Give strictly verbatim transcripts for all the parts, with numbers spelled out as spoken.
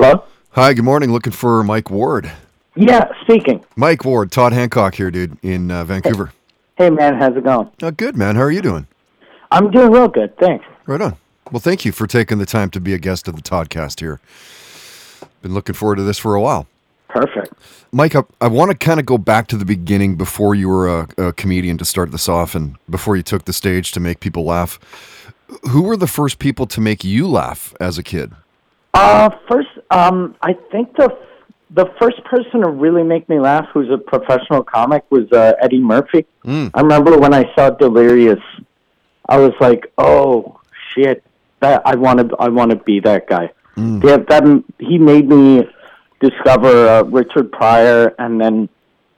Hello? Hi, good morning. Looking for Mike Ward. Yeah, speaking. Mike Ward, Todd Hancock here, dude, in uh, Vancouver. Hey, man, how's it going? Oh, good, man. How are you doing? I'm doing real good, thanks. Right on. Well, thank you for taking the time to be a guest of the Toddcast here. Been looking forward to this for a while. Perfect. Mike, I, I want to kind of go back to the beginning before you were a, a comedian to start this off and before you took the stage to make people laugh. Who were the first people to make you laugh as a kid? Uh, first, um, I think the the first person to really make me laugh who's a professional comic was uh, Eddie Murphy. Mm. I remember when I saw Delirious, I was like, oh, shit, that, I want to I want to be that guy. Mm. Yeah, that, he made me discover uh, Richard Pryor, and then,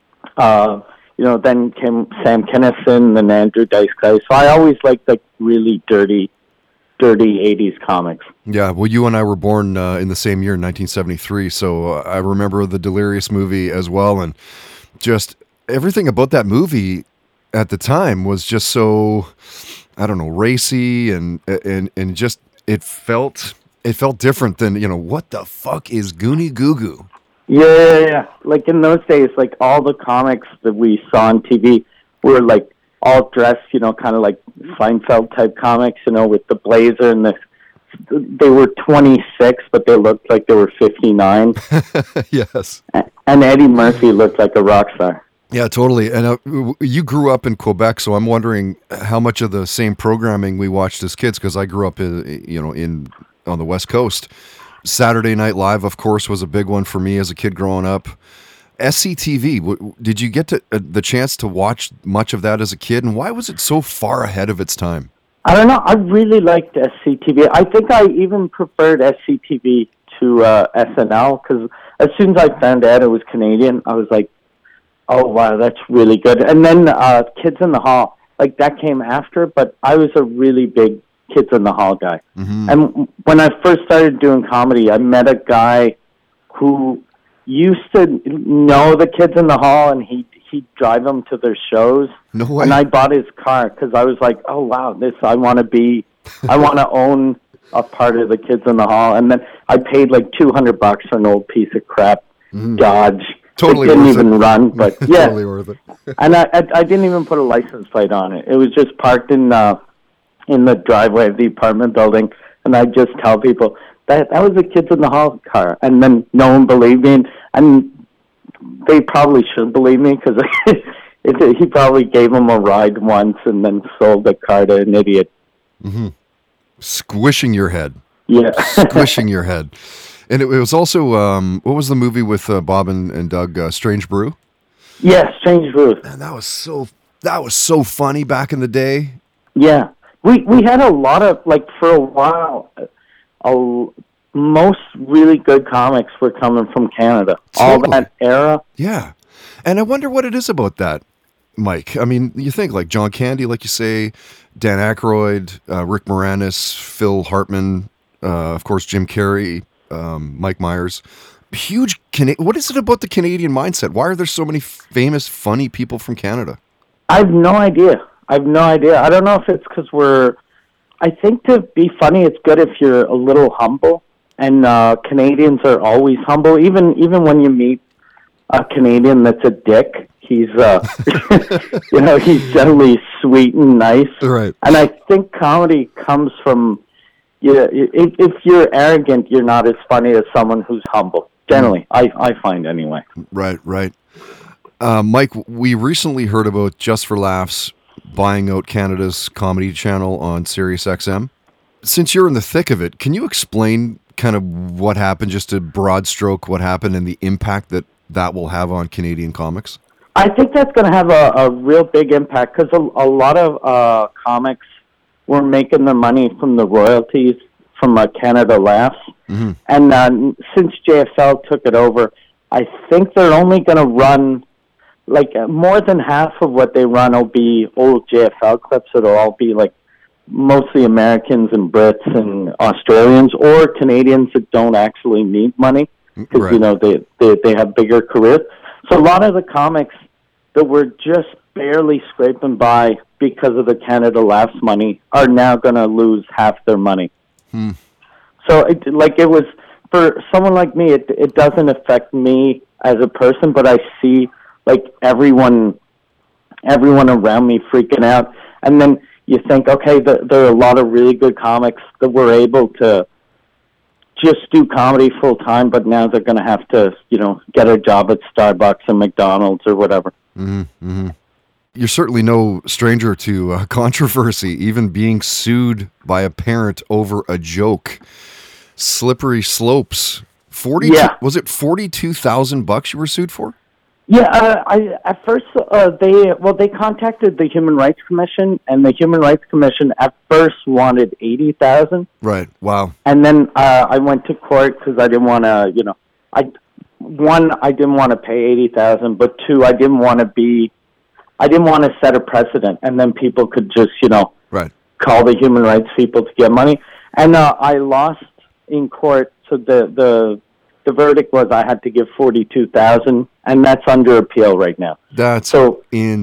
uh, you know, then came Sam Kinison and Andrew Dice Clay. So I always liked like really dirty, dirty eighties comics. Yeah, well, you and I were born uh, in the same year, nineteen seventy-three, so uh, I remember the Delirious movie as well, and just everything about that movie at the time was just so, I don't know, racy, and and and just it felt it felt different than, you know, what the fuck is Goonie Goo Goo? Yeah, yeah, yeah. Like in those days, like all the comics that we saw on T V were like all dressed, you know, kind of like Seinfeld type comics, you know, with the blazer and the. They were twenty-six, but they looked like they were fifty-nine. Yes. And Eddie Murphy looked like a rock star. Yeah, totally. And uh, you grew up in Quebec, so I'm wondering how much of the same programming we watched as kids, because I grew up in, you know, in on the West Coast. Saturday Night Live, of course, was a big one for me as a kid growing up. S C T V, did you get to, uh, the chance to watch much of that as a kid, and why was it so far ahead of its time? I don't know. I really liked S C T V. I think I even preferred S C T V to uh, S N L, because as soon as I found out it was Canadian, I was like, oh, wow, that's really good. And then uh, Kids in the Hall, like that came after, but I was a really big Kids in the Hall guy. Mm-hmm. And when I first started doing comedy, I met a guy who used to know the Kids in the Hall, and he he'd drive them to their shows. No way. And I bought his car because I was like, oh, wow, this, I want to be, I want to own a part of the Kids in the Hall. And then I paid like two hundred bucks for an old piece of crap mm. Dodge. Totally it didn't worth even it. run, but yeah. Totally worth it. And I, I I didn't even put a license plate on it. It was just parked in uh, in the driveway of the apartment building. And I just tell people, that that was a Kids in the Hall car. And then no one believed me. And, and they probably should believe me, because he probably gave him a ride once and then sold the car to an idiot. Mm-hmm. Squishing your head. Yeah. Squishing your head. And it, it was also, um, what was the movie with uh, Bob and, and Doug, uh, Strange Brew? Yeah, Strange Brew. Man, that was so, that was so funny back in the day. Yeah. We, we had a lot of, like, for a while, a most really good comics were coming from Canada. Totally. All that era. Yeah. And I wonder what it is about that, Mike. I mean, you think like John Candy, like you say, Dan Aykroyd, uh, Rick Moranis, Phil Hartman, uh, of course, Jim Carrey, um, Mike Myers. Huge. Cana- what is it about the Canadian mindset? Why are there so many famous, funny people from Canada? I have no idea. I have no idea. I don't know if it's because we're, I think to be funny, it's good if you're a little humble. And uh, Canadians are always humble. Even even when you meet a Canadian that's a dick, he's uh, you know, he's generally sweet and nice. Right. And I think comedy comes from, yeah, if, if you're arrogant, you're not as funny as someone who's humble. Generally, I I find anyway. Right, right. Uh, Mike, we recently heard about Just for Laughs buying out Canada's comedy channel on Sirius X M. Since you're in the thick of it, can you explain kind of what happened, just a broad stroke, what happened and the impact that that will have on Canadian comics? I think that's going to have a, a real big impact, because a, a lot of uh, comics were making their money from the royalties from uh, Canada Laughs. Mm-hmm. And uh, since J F L took it over, I think they're only going to run, like, uh, more than half of what they run will be old J F L clips. It'll all be, like, mostly Americans and Brits and Australians or Canadians that don't actually need money, because, right. you know, they, they, they have bigger careers. So a lot of the comics that were just barely scraping by because of the Canada Laughs money are now going to lose half their money. Hmm. So, it, like, it was for someone like me, it it doesn't affect me as a person, but I see like everyone, everyone around me freaking out, and then you think, okay, the, there are a lot of really good comics that were able to just do comedy full time, but now they're going to have to, you know, get a job at Starbucks and McDonald's or whatever. Mm-hmm, mm-hmm. You're certainly no stranger to uh, controversy, even being sued by a parent over a joke. Slippery Slopes. Forty. Yeah. Was it forty-two thousand bucks you were sued for? Yeah. Uh, I at first uh, they well they contacted the Human Rights Commission, and the Human Rights Commission at first wanted eighty thousand. Right. Wow. And then uh, I went to court because I didn't want to, you know, I one I didn't want to pay eighty thousand, but two I didn't want to be, I didn't want to set a precedent, and then people could just, you know, right. call the human rights people to get money. And uh, I lost in court, so the the the verdict was I had to give forty-two thousand, and that's under appeal right now. That's so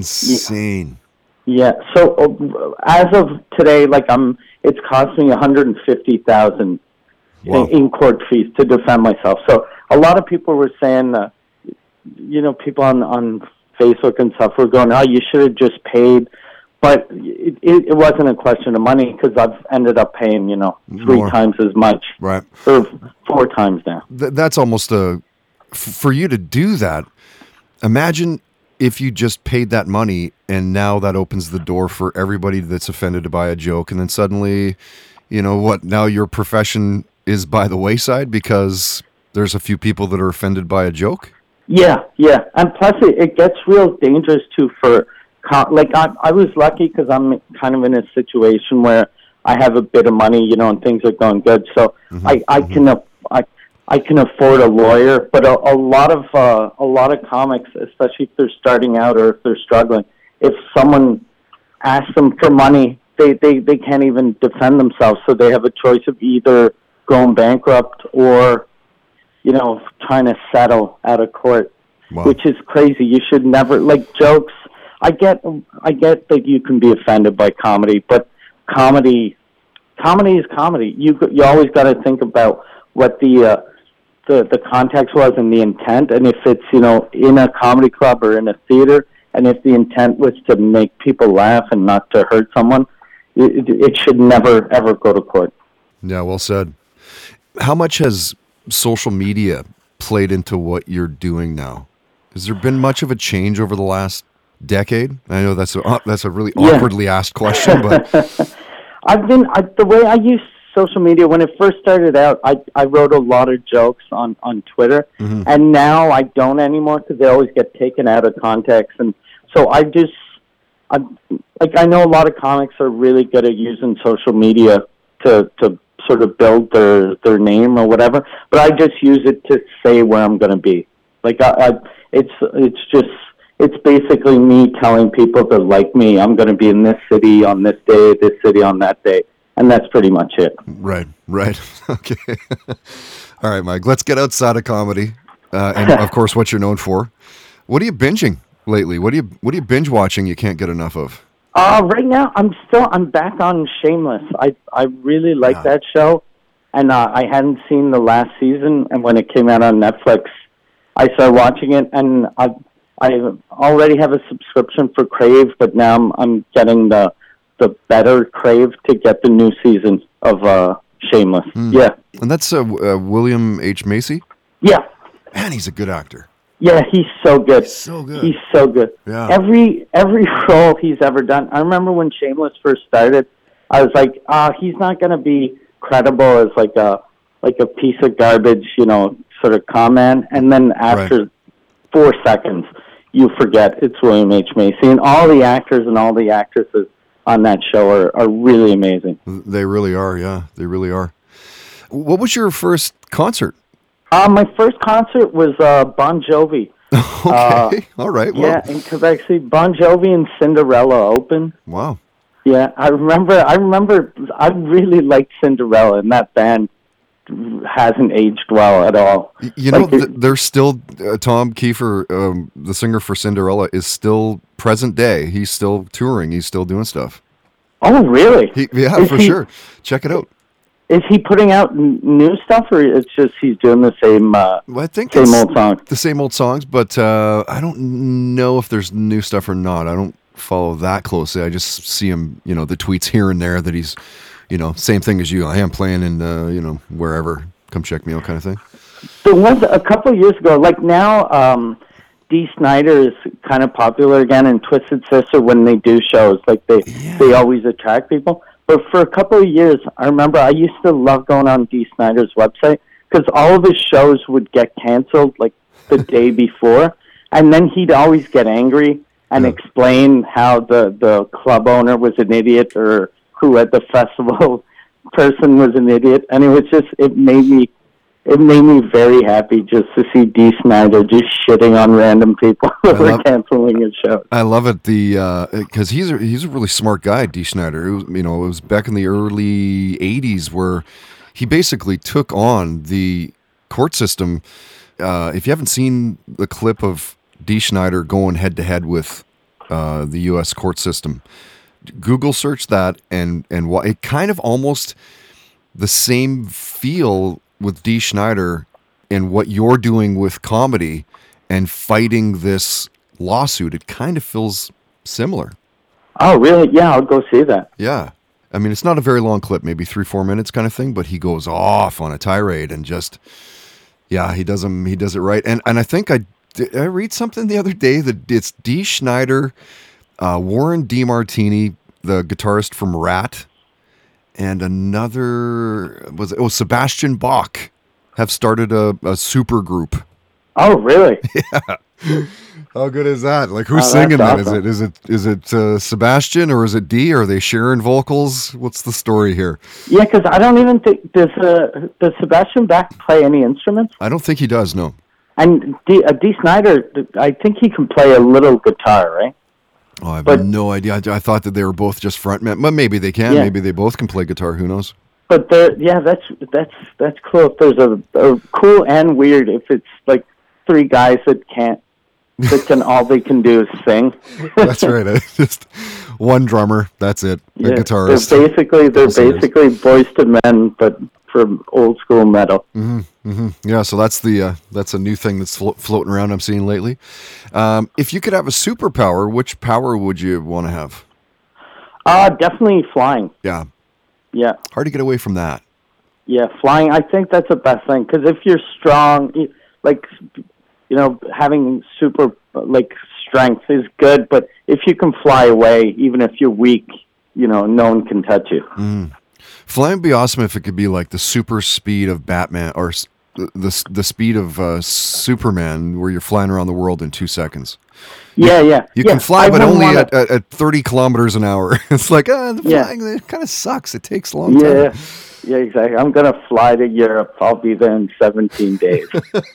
insane. Yeah. So uh, as of today, like I'm, it's cost me one hundred fifty thousand in, in court fees to defend myself. So a lot of people were saying, uh, you know, people on on Facebook and stuff were going, "Oh, you should have just paid." But it, it, it wasn't a question of money because I've ended up paying, you know, three More. times as much. Right. Or four times now. Th- that's almost a, f- for you to do that, imagine if you just paid that money and now that opens the door for everybody that's offended by a joke. And then suddenly, you know what, now your profession is by the wayside because there's a few people that are offended by a joke? Yeah, yeah. And plus it, it gets real dangerous too for... Like, I, I was lucky because I'm kind of in a situation where I have a bit of money, you know, and things are going good. So mm-hmm, I, I mm-hmm. can I, I can afford a lawyer. But a, a lot of uh, a lot of comics, especially if they're starting out or if they're struggling, if someone asks them for money, they, they, they can't even defend themselves. So they have a choice of either going bankrupt or, you know, trying to settle out of court, wow. which is crazy. You should never, like, jokes. I get, I get that you can be offended by comedy, but comedy, comedy is comedy. You you always got to think about what the, uh, the the context was and the intent, and if it's, you know, in a comedy club or in a theater, and if the intent was to make people laugh and not to hurt someone, it, it should never ever go to court. Yeah, well said. How much has social media played into what you're doing now? Has there been much of a change over the last decade? I know that's a that's a really awkwardly yeah. asked question, but I've been I, the way I use social media when it first started out. I I wrote a lot of jokes on on Twitter, mm-hmm. and now I don't anymore because they always get taken out of context, and so I just I like I know a lot of comics are really good at using social media to to sort of build their their name or whatever, but I just use it to say where I'm going to be. Like I, I it's it's just. It's basically me telling people to like me. I'm going to be in this city on this day, this city on that day. And that's pretty much it. Right, right. Okay. All right, Mike, let's get outside of comedy. Uh, and, of course, what you're known for. What are you binging lately? What are you What are you binge watching you can't get enough of? Uh, right now, I'm still, I'm back on Shameless. I, I really like yeah. that show. And uh, I hadn't seen the last season. And when it came out on Netflix, I started watching it. And I I already have a subscription for Crave, but now I'm, I'm getting the the better Crave to get the new season of uh, Shameless. Mm. Yeah. And that's uh, uh, William H. Macy? Yeah. Man, he's a good actor. Yeah, he's so good. So good. He's so good. Yeah. Every every role he's ever done. I remember when Shameless first started, I was like, ah, uh, he's not going to be credible as like a like a piece of garbage, you know, sort of con man. And then after right. four seconds, you forget it's William H. Macy. And all the actors and all the actresses on that show are, are really amazing. They really are, yeah. They really are. What was your first concert? Uh, my first concert was uh, Bon Jovi. Okay, uh, all right. Well. Yeah, in Quebec City. Bon Jovi and Cinderella opened. Wow. Yeah, I remember, I remember, I really liked Cinderella, and that band hasn't aged well at all. You know, like th- there's still uh, Tom Kiefer, um, the singer for Cinderella, is still present day. He's still touring. He's still doing stuff. Oh, really? He, yeah, is for he, sure. Check it out. Is he putting out n- new stuff, or it's just he's doing the same uh, well, I think same old songs? The same old songs, but uh, I don't know if there's new stuff or not. I don't follow that closely. I just see him, you know, the tweets here and there that he's, you know, same thing as you. I am playing in, uh, you know, wherever. Come check me out, kind of thing. There was a couple of years ago, like now, um, Dee Snider is kind of popular again, and Twisted Sister, when they do shows, like they Yeah. they always attract people. But for a couple of years, I remember I used to love going on Dee Snider's website because all of his shows would get canceled like the day before, and then he'd always get angry and Yeah. explain how the, the club owner was an idiot or who at the festival person was an idiot. And it was just, it made me, it made me very happy just to see Dee Snider just shitting on random people who were love- canceling his shows. I love it. The because he's a, he's a really smart guy, Dee Snider. It was, you know, it was back in the early eighties where he basically took on the court system. Uh, if you haven't seen the clip of Dee Snider going head to head with uh, the U S court system, Google search that, and and wh- it kind of almost the same feel with Dee Snider and what you're doing with comedy and fighting this lawsuit. It kind of feels similar. Oh, really? Yeah, I'll go see that. Yeah. I mean, it's not a very long clip, maybe three, four minutes kind of thing, but he goes off on a tirade and just, yeah, he does him, he does it right. And and I think I did I read something the other day that it's Dee Snider, uh, Warren DeMartini, the guitarist from Rat, and another was it, oh Sebastian Bach have started a, a super group. Oh, really? How good is that? Like, who's Oh, singing that? that's Is it is it is it uh, Sebastian or is it Dee? Are they sharing vocals? What's the story here? Yeah, because I don't even think does uh, does Sebastian Bach play any instruments? I don't think he does. No. And Dee, uh, Dee Snider, I think he can play a little guitar, right? Oh, I have But- no idea. I, I thought that they were both just frontmen, but maybe they can. Yeah. Maybe they both can play guitar. Who knows? But there, yeah, that's that's that's cool. If there's a, a cool and weird if it's like three guys that can't that can all they can do is sing. That's right. eh? Just one drummer. That's it. A Yeah, guitarist. They're basically they're Singers. basically Boys to Men, but for old school metal. hmm Yeah, so that's the uh, that's a new thing that's flo- floating around. I'm seeing lately. Um, if you could have a superpower, which power would you want to have? Uh definitely flying. Yeah, Yeah, hard to get away from that. yeah, flying. I think that's the best thing because if you're strong, you- like you know, having super like strength is good, but if you can fly away, even if you're weak, you know, no one can touch you. Flying would be awesome if it could be like the super speed of Batman or s- the the, the speed of uh, Superman, where you're flying around the world in two seconds. Yeah, yeah. You yeah, can fly, I but wouldn't only wanna- at, at, at thirty kilometers an hour. It's like, ah, the Yeah. flying, it kind of sucks. It takes a long Yeah, time. yeah, exactly. I'm gonna fly to Europe. I'll be there in seventeen days.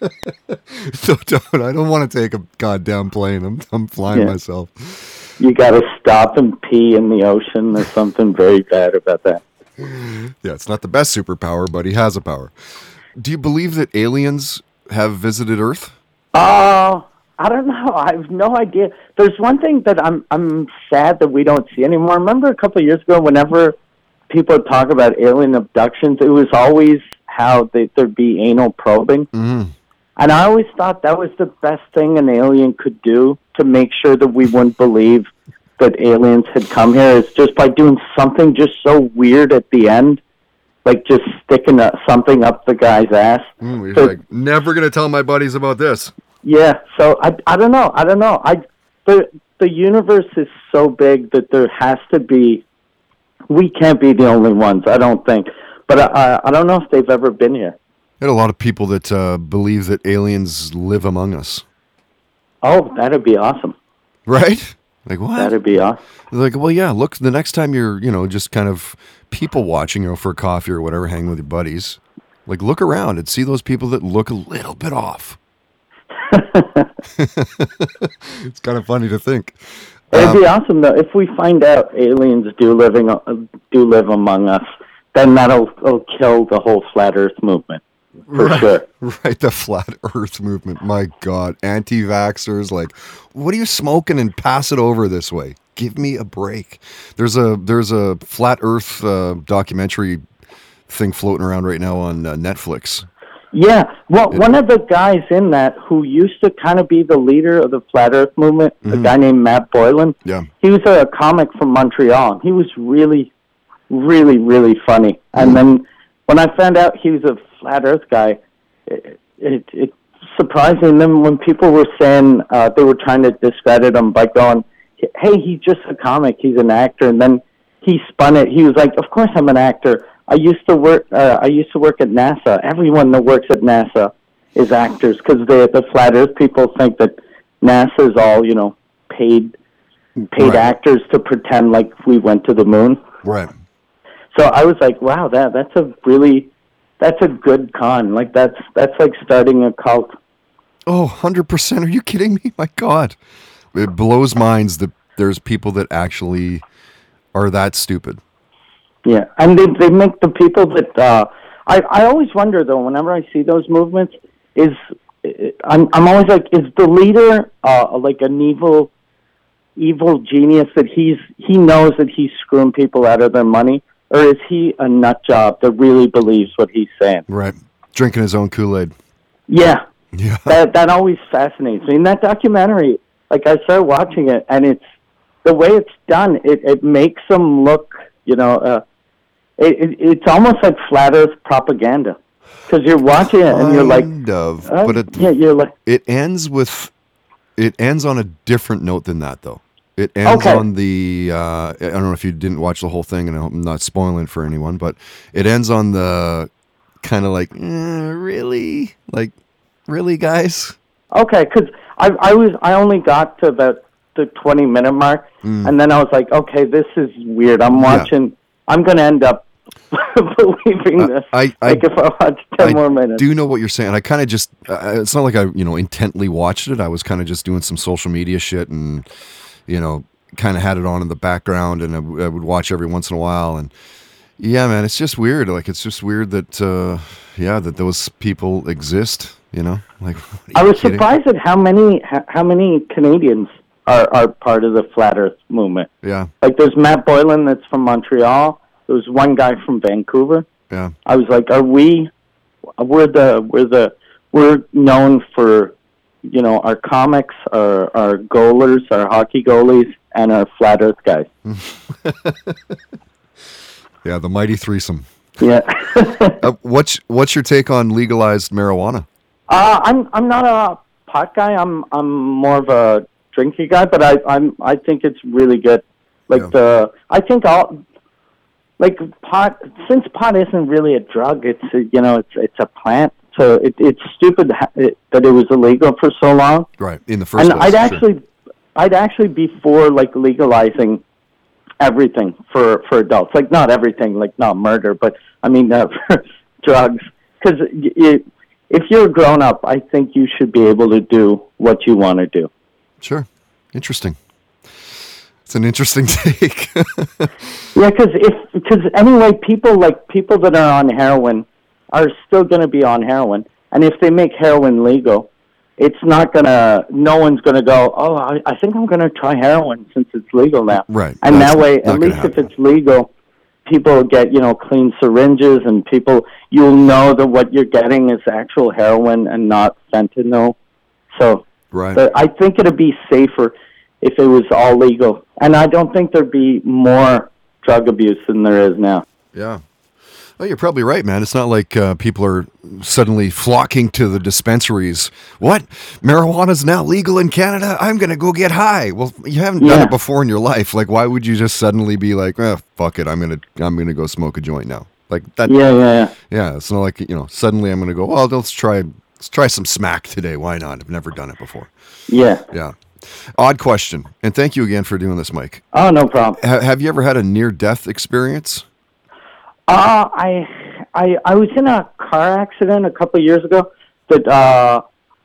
So don't, I don't want to take a goddamn plane. I'm, I'm flying Yeah. myself. You got to stop and pee in the ocean. There's something very bad about that. Yeah, it's not the best superpower, but he has a power. Do you believe that aliens have visited Earth? Oh, I don't know. I have no idea. There's one thing that I'm I'm sad that we don't see anymore. Remember a couple of years ago, whenever people talk about alien abductions, it was always how they, there'd be anal probing. Mm-hmm. And I always thought that was the best thing an alien could do to make sure that we wouldn't believe that aliens had come here, is just by doing something just so weird at the end, like just sticking a, something up the guy's ass. Mm, he's So- like, never going to tell my buddies about this. Yeah, so I, I don't know. I don't know. I the the universe is so big that there has to be. We can't be the only ones. I don't think, but I I, I don't know if they've ever been here. There are a lot of people that uh, believe that aliens live among us. Oh, that'd be awesome. Right? Like, what? That'd be awesome. Like, well, yeah, look, the next time you're, you know, just kind of people watching, you know, for a coffee or whatever, hanging with your buddies, like, look around and see those people that look a little bit off. It's kind of funny to think. It'd Um, be awesome though if we find out aliens do living uh, do live among us. Then that'll, that'll kill the whole flat Earth movement for right, sure. Right, the flat Earth movement. My God, anti-vaxxers, like, what are you smoking and pass it over this way? Give me a break. There's a there's a flat Earth uh, documentary thing floating around right now on uh, Netflix. Yeah, well, It, one of the guys in that who used to kind of be the leader of the Flat Earth movement, mm-hmm. a guy named Matt Boylan, yeah. he was a comic from Montreal. He was really, really, really funny. Mm-hmm. And then when I found out he was a Flat Earth guy, it, it, it surprised me. And then when people were saying uh, they were trying to discredit him by going, hey, he's just a comic, he's an actor, and then he spun it. He was like, of course I'm an actor. I used to work. Uh, I used to work at NASA. Everyone that works at NASA is actors because the the Flat Earth people think that NASA is all you know paid paid right. actors to pretend like we went to the moon. Right. So I was like, wow, that that's a really that's a good con. Like that's that's like starting a cult. Oh, one hundred percent. Are you kidding me? My God, it blows minds that there's people that actually are that stupid. Yeah, and they they make the people that uh, I I always wonder though. Whenever I see those movements, is I'm I'm always like, is the leader uh, like an evil evil genius that he's he knows that he's screwing people out of their money, or is he a nut job that really believes what he's saying? Right, drinking his own Kool-Aid. Yeah, yeah. That that always fascinates me. In that documentary, like I started watching it, and it's the way it's done. It it makes them look, you know. Uh, It, it, it's almost like Flat Earth propaganda because you're watching it and you're like, kind of, uh, but it, yeah, you're like, it ends with, it ends on a different note than that, though. It ends okay. on the, uh, I don't know if you didn't watch the whole thing, and I'm not spoiling for anyone, but it ends on the kind of like, eh, really, like, really, guys. Okay, because I, I was, I only got to about the twenty minute mark, mm. and then I was like, okay, this is weird. I'm watching. Yeah. I'm going to end up believing this. Uh, I, I, like if I watch ten I more minutes. I do know what you're saying. I kind of just, uh, it's not like I, you know, intently watched it. I was kind of just doing some social media shit and, you know, kind of had it on in the background, and I, w- I would watch every once in a while. And yeah, man, it's just weird. Like, it's just weird that, uh, yeah, that those people exist, you know? Like, I was kidding? surprised at how many, how many Canadians are, are part of the Flat Earth movement. Yeah. Like there's Matt Boylan that's from Montreal. There was one guy from Vancouver. Yeah. I was like, are we, we're the, we're the, we're known for, you know, our comics, our, our goalers, our hockey goalies, and our Flat Earth guys. Yeah, the mighty threesome. Yeah. uh, what's, what's your take on legalized marijuana? Uh, I'm, I'm not a pot guy. I'm, I'm more of a drinking guy, but I, I'm, I think it's really good. Like yeah. the, I think all, like pot, since pot isn't really a drug, it's a, you know, it's it's a plant. So it, it's stupid that it was illegal for so long. Right in the first and place. I'd actually, sure. I'd actually be for like legalizing everything for, for adults. Like not everything, like not murder, but I mean uh, for drugs. Because if you're a grown up, I think you should be able to do what you want to do. Sure, interesting. It's an interesting take. Yeah, because if because anyway, people like people that are on heroin are still going to be on heroin, and if they make heroin legal, it's not gonna. No one's gonna go. Oh, I, I think I'm gonna try heroin since it's legal now. Right. And That's that way, at least happen. if it's legal, people get you know clean syringes, and people you'll know that what you're getting is actual heroin and not fentanyl. So, right. But I think it'd be safer if it was all legal. And I don't think there'd be more drug abuse than there is now. Yeah. Well, you're probably right, man. It's not like uh, people are suddenly flocking to the dispensaries. What? Marijuana's now legal in Canada? I'm going to go get high. Well, you haven't yeah. done it before in your life. Like, why would you just suddenly be like, oh, fuck it, I'm going to I'm gonna go smoke a joint now? Like that. Yeah, yeah, yeah. Yeah, it's not like, you know, suddenly I'm going to go, well, let's try, let's try some smack today. Why not? I've never done it before. Yeah. Yeah. Odd question, and thank you again for doing this, Mike. Oh, no problem. Ha- have you ever had a near-death experience? Uh, I, I, I was in a car accident a couple of years ago, that, uh,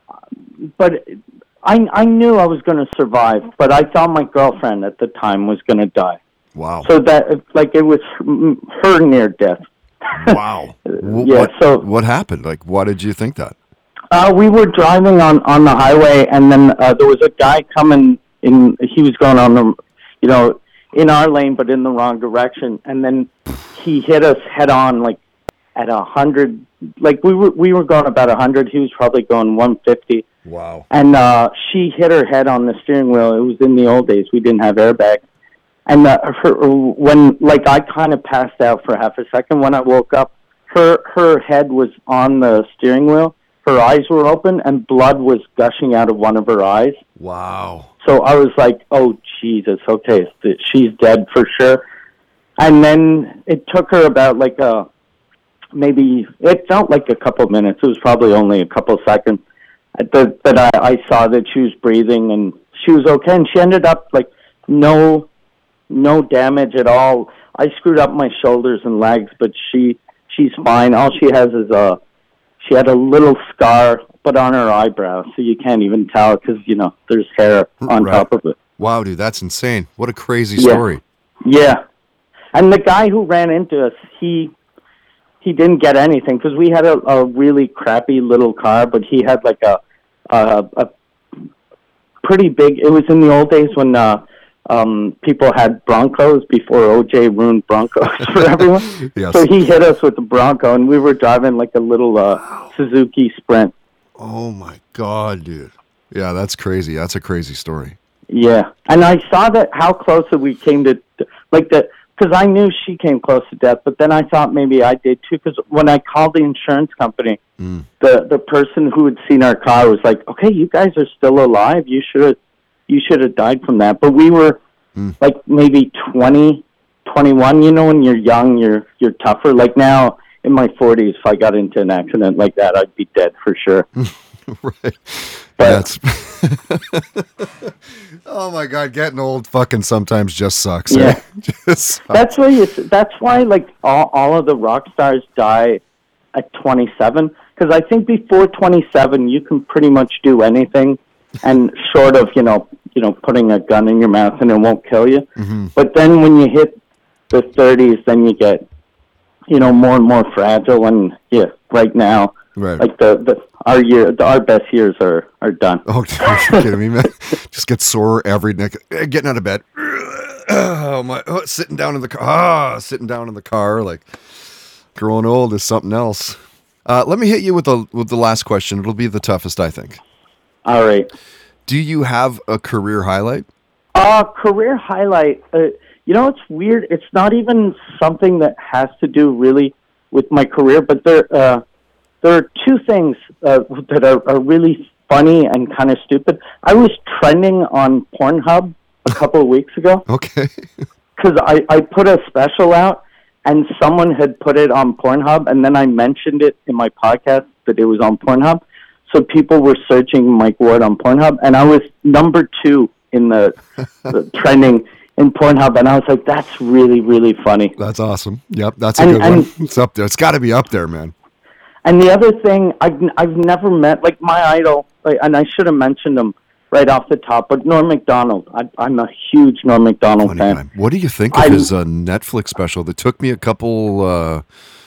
but I, I knew I was going to survive, but I thought my girlfriend at the time was going to die. Wow. So that, like, it was her near death. Wow. Yeah. What, so what happened? Like, why did you think that? Uh, we were driving on, on the highway, and then uh, there was a guy coming in. He was going on the, you know, in our lane, but in the wrong direction. And then he hit us head on, like at a hundred. Like we were we were going about a hundred. He was probably going one fifty. Wow. And uh, she hit her head on the steering wheel. It was in the old days. We didn't have airbags. And uh, her, when, like, I kind of passed out for half a second. When I woke up, her her head was on the steering wheel. Her eyes were open, and blood was gushing out of one of her eyes. Wow. So I was like, oh, Jesus, okay, she's dead for sure. And then it took her about, like, a, maybe, it felt like a couple minutes. It was probably only a couple seconds. That, that I, I saw that she was breathing and she was okay, and she ended up like no no damage at all. I screwed up my shoulders and legs, but she she's fine. All she has is a she had a little scar, but on her eyebrow, so you can't even tell because you know there's hair on right. top of it. Wow, dude, that's insane! What a crazy story. Yeah, yeah. And the guy who ran into us, he. He didn't get anything because we had a, a really crappy little car, but he had like a a, a pretty big. It was in the old days when uh, um, people had Broncos before O J ruined Broncos for everyone. Yes. So he hit us with the Bronco, and we were driving like a little uh, wow. Suzuki Sprint. Oh my God, dude! Yeah, that's crazy. That's a crazy story. Yeah, and I saw that how close we came to, like the. Because I knew she came close to death, but then I thought maybe I did too. Because when I called the insurance company, mm. the the person who had seen our car was like, "Okay, you guys are still alive. You should have, you should have died from that." But we were mm. like maybe twenty, twenty-one. You know, when you're young, you're you're tougher. Like now, in my forties, if I got into an accident like that, I'd be dead for sure. Right. But, That's oh my God, getting old fucking sometimes just sucks. Yeah. Eh? just sucks. That's why you that's why like all, all of the rock stars die at twenty-seven, because I think before twenty-seven you can pretty much do anything, and short of, you know, you know, putting a gun in your mouth and it won't kill you. Mm-hmm. But then when you hit the thirties, then you get, you know, more and more fragile, and yeah, right now Right. Like the, the our year, the, our best years are, are done. Oh, you're kidding me, man! Just get sore every night. Getting out of bed. Oh my! Oh, sitting down in the car. Ah, sitting down in the car. Like growing old is something else. Uh, let me hit you with the with the last question. It'll be the toughest, I think. All right. Do you have a career highlight? Uh, career highlight. Uh, you know, it's weird. It's not even something that has to do really with my career, but there. Uh, There are two things uh, that are, are really funny and kind of stupid. I was trending on Pornhub a couple of weeks ago. Okay. Because I, I put a special out, and someone had put it on Pornhub, and then I mentioned it in my podcast that it was on Pornhub. So people were searching Mike Ward on Pornhub, and I was number two in the, the trending in Pornhub, and I was like, that's really, really funny. That's awesome. Yep, that's a and, good and, one. It's up there. It's got to be up there, man. And the other thing, I've, I've never met, like my idol, like, and I should have mentioned him right off the top, but Norm Macdonald. I, I'm a huge Norm Macdonald Funny fan. Time. What do you think of I, his uh, Netflix special that took me a couple, uh,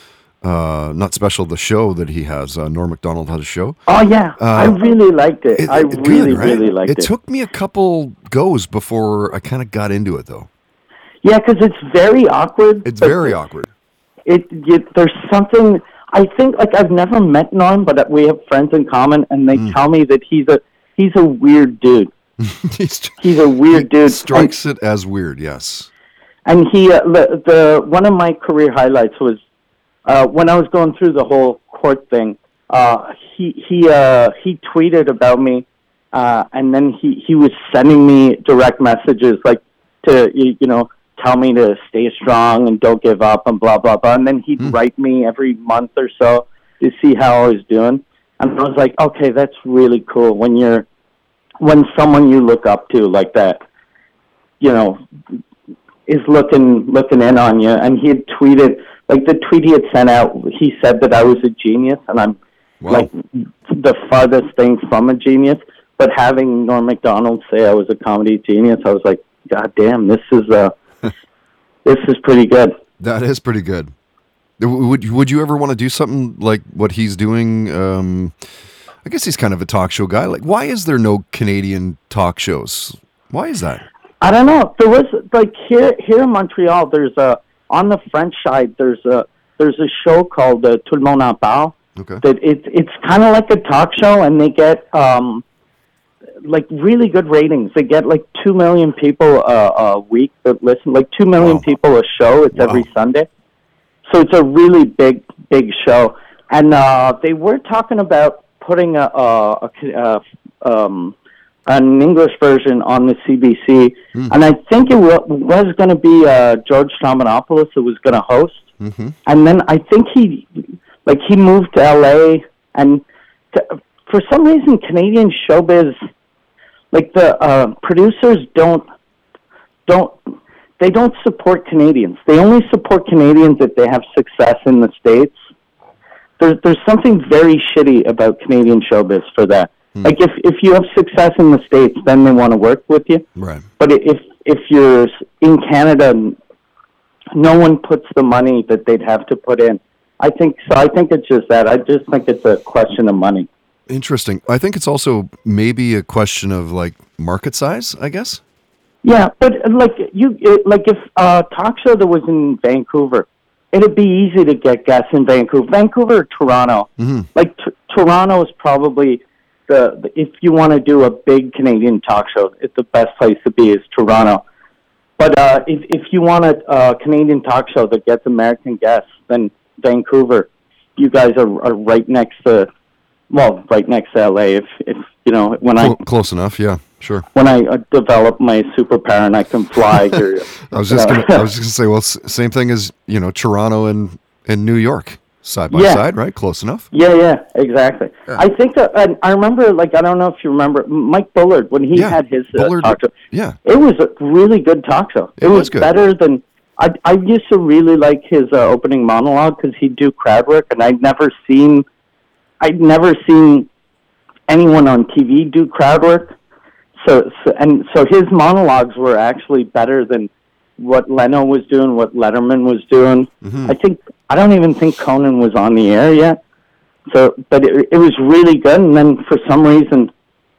uh, not special, the show that he has, uh, Norm Macdonald had a show. Oh, yeah. Uh, I really liked it. it I it, really, good, right? really liked it. It took me a couple goes before I kind of got into it, though. Yeah, because it's very awkward. It's very awkward. It, it There's something... I think, like, I've never met Norm, but we have friends in common, and they mm. tell me that he's a he's a weird dude. he's, he's a weird dude. Strikes and, it as weird, yes. And he, uh, the, the one of my career highlights was uh, when I was going through the whole court thing. Uh, he he uh, he tweeted about me, uh, and then he, he was sending me direct messages like to you, you know. tell me to stay strong and don't give up and blah, blah, blah. And then he'd mm. write me every month or so to see how I was doing. And I was like, okay, that's really cool when you're, when someone you look up to like that, you know, is looking, looking in on you. And he had tweeted, like the tweet he had sent out, he said that I was a genius, and I'm wow. like the farthest thing from a genius. But having Norm Macdonald say I was a comedy genius, I was like, God damn, this is a, this is pretty good. That is pretty good. Would would you ever want to do something like what he's doing? Um, I guess he's kind of a talk show guy. Like, why is there no Canadian talk shows? Why is that? I don't know. There was like here here in Montreal. There's a on the French side. There's a there's a show called uh, Tout le monde en parle. Okay. That it, it's kind of like a talk show, and they get um, like really good ratings. They get like two million people uh, a week that listen, like two million Wow. people a show. It's Wow. every Sunday. So it's a really big, big show. And uh, they were talking about putting a, a, a, a um, an English version on the C B C. Mm. And I think it w- was going to be uh, George Stephanopoulos who was going to host. Mm-hmm. And then I think he, like, he moved to L A. And to, for some reason, Canadian showbiz, like the uh, producers don't, don't, they don't support Canadians. They only support Canadians if they have success in the States. There's there's something very shitty about Canadian showbiz for that. Hmm. Like if, if you have success in the States, then they want to work with you. Right. But if if you're in Canada, no one puts the money that they'd have to put in. I think so. I think it's just that. I just think it's a question of money. Interesting. I think it's also maybe a question of like market size, I guess. Yeah, but like you, it, like if a uh, talk show that was in Vancouver, it'd be easy to get guests in Vancouver, Vancouver or Toronto. Mm-hmm. Like t- Toronto is probably the, the if you want to do a big Canadian talk show, it's the best place to be is Toronto. But uh, if if you want a uh, Canadian talk show that gets American guests, then Vancouver, you guys are, are right next to, well, right next to L A. If if you know when Cl- I close enough, yeah. Sure. When I uh, develop my superpower and I can fly, you're, I was just gonna, I was just gonna say, well, s- same thing as you know Toronto and, and New York, side by yeah. side, right? Close enough. Yeah, yeah, exactly. Yeah. I think that and I remember, like, I don't know if you remember Mike Bullard when he yeah. had his uh, Bullard, talk show. Yeah, it was a really good talk show. It, it was, was good. better than I. I used to really like his uh, opening monologue because he'd do crowd work, and I'd never seen, I'd never seen anyone on T V do crowd work. So, so and so his monologues were actually better than what Leno was doing, what Letterman was doing. Mm-hmm. I think I don't even think Conan was on the air yet. So, but it, it was really good. And then for some reason,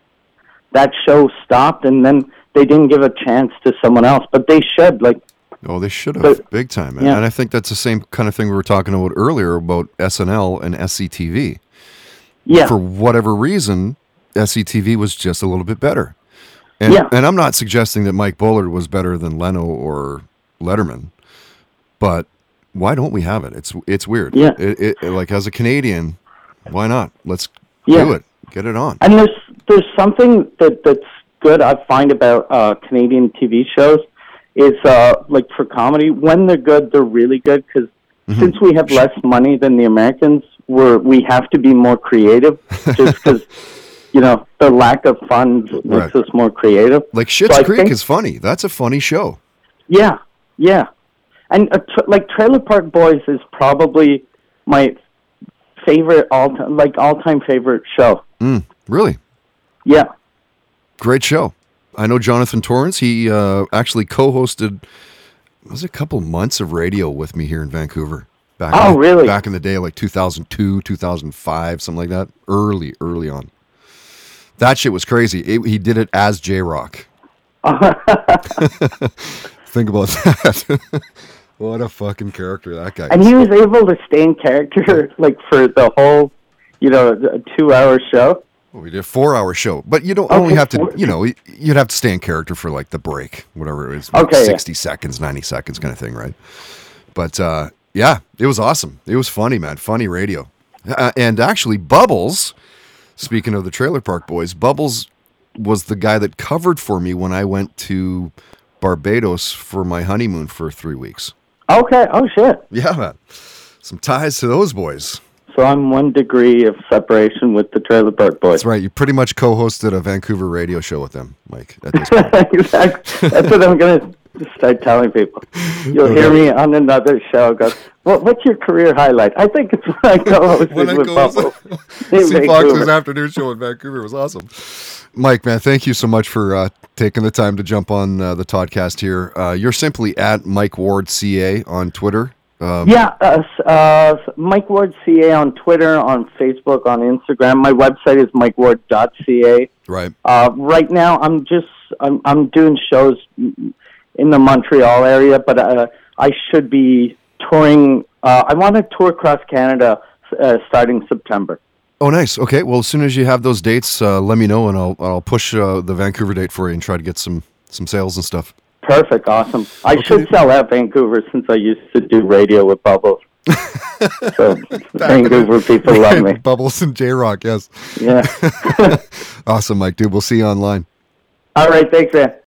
that show stopped, and then they didn't give a chance to someone else. But they should, like. Oh, they should have, but, big time. Yeah. And I think that's the same kind of thing we were talking about earlier about S N L and S C T V. Yeah. For whatever reason, S C T V was just a little bit better. And, yeah. and I'm not suggesting that Mike Bullard was better than Leno or Letterman, but why don't we have it? It's it's weird. Yeah. It, it, like as a Canadian, why not? Let's yeah. do it. Get it on. And there's there's something that, that's good I find about uh, Canadian T V shows is uh, like for comedy, when they're good, they're really good because mm-hmm. since we have less money than the Americans, we're we have to be more creative just because. You know, the lack of funds makes right. us more creative. Like Schitt's so Creek think, is funny. That's a funny show. Yeah, yeah. And uh, t- like Trailer Park Boys is probably my favorite all time, like all time favorite show. Mm, really? Yeah. Great show. I know Jonathan Torrance. He uh, actually co-hosted. It was a couple months of radio with me here in Vancouver. Back oh, in, really? Back in the day, like two thousand two, two thousand five, something like that. Early, early on. That shit was crazy. It, he did it as J-Rock. Think about that. What a fucking character that guy is. And he was able to stay in character like for the whole, you know, two-hour show. Well, we did a four-hour show. But you don't okay. only have to, you know, you'd have to stay in character for like the break, whatever it is. Like okay, sixty yeah. seconds, ninety seconds kind of thing, right? But, uh, yeah, it was awesome. It was funny, man. Funny radio. Uh, and actually, Bubbles... Speaking of the Trailer Park Boys, Bubbles was the guy that covered for me when I went to Barbados for my honeymoon for three weeks. Okay. Oh, shit. Yeah, man. Some ties to those boys. So I'm one degree of separation with the Trailer Park Boys. That's right. You pretty much co-hosted a Vancouver radio show with them, Mike, at this point. Exactly. That's what I'm going to start telling people. You'll okay. hear me on another show go, well, what's your career highlight? I think it's when I co-hosted when I with Bubbles. See Fox's afternoon show in Vancouver. It was awesome. Mike, man, thank you so much for uh, taking the time to jump on uh, the Toddcast here. Uh, you're simply at Mike Ward C A on Twitter. Um, yeah, uh, uh, Mike Ward C A on Twitter, on Facebook, on Instagram. My website is mike ward dot c a. Right. Uh, right now, I'm just I'm I'm doing shows in the Montreal area, but uh, I should be touring Uh, I want to tour across Canada uh, starting September. Oh, nice. Okay. Well, as soon as you have those dates, uh, let me know, and I'll I'll push uh, the Vancouver date for you and try to get some, some sales and stuff. Perfect. Awesome. I Okay. should sell out Vancouver since I used to do radio with Bubbles. So Vancouver people love me. Bubbles and J-Rock, yes. Yeah. Awesome, Mike, dude. We'll see you online. All right. Thanks, man.